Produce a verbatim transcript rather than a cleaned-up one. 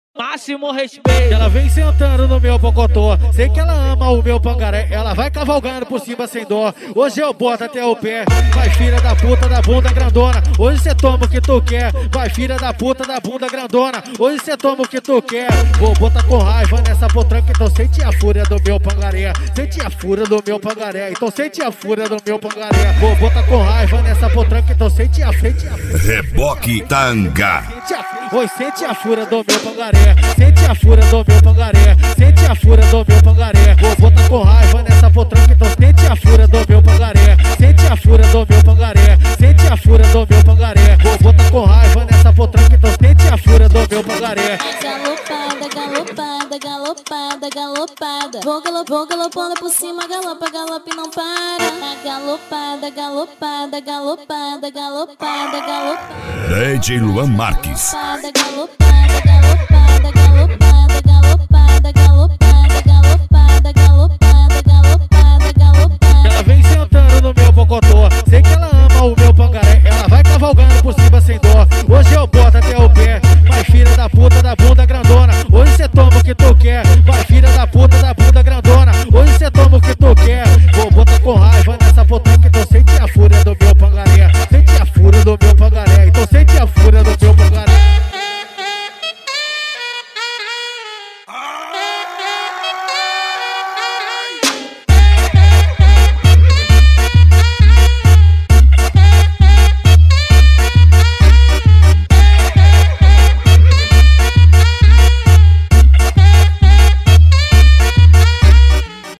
Máximo respeito. Ela vem sentando no meu pocotó. Sei que ela ama o meu pangaré. Ela vai cavalgando por cima sem dó. Hoje eu boto até o pé. Vai filha da puta da bunda grandona. Hoje cê toma o que tu quer. Vai filha da puta da bunda grandona. Hoje cê toma o que tu quer. Vou botar com raiva nessa potranca. Então sente a fúria do meu pangaré. Sente a fúria do meu pangaré. Então sente a fúria do meu pangaré. Vou botar com raiva nessa potranca. Então sente a frente. Reboque Tanga. Oi, sente a fúria do meu pangaré. Sente a fúria do meu pangaré. Sente a fúria do meu pangaré. Vou botar com raiva nessa potranca. Então sente a fúria do meu pangaré. Sente a fúria do meu pangaré. Sente a fúria do meu pangaré. Vou botar com raiva nessa potranca. Então sente a fúria do meu pangaré. Galopada, galopada, galopada, galopada. Vou galop, vou galopando por cima, galopa, galope não para. Galopada, galopada, galopada, galopada, galopada. D J Luan Marques. Galopada, galopada, galopada.